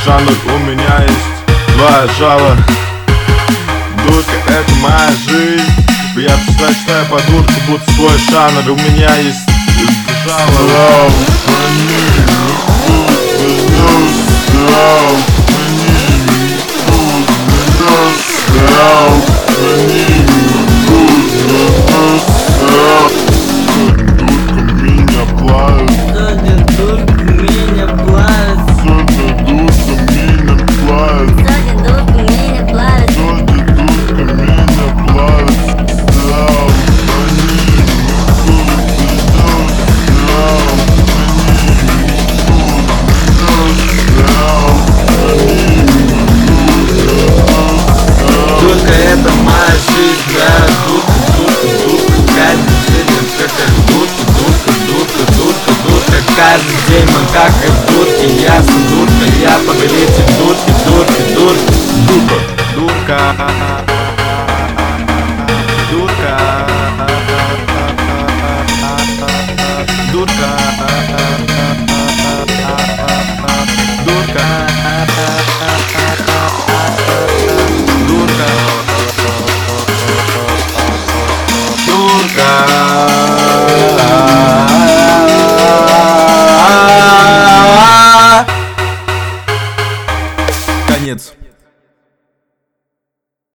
жанр, у меня есть два жала. Дурка — это моя жизнь. Я считаю по дурке, будто свой жанр. У меня есть жало. Это моя жизнь, да, дурка, каждый день, как дурка, каждый день мы как и в дурке, ясно, дурка, я повелитель дурки, дурка, Дурка.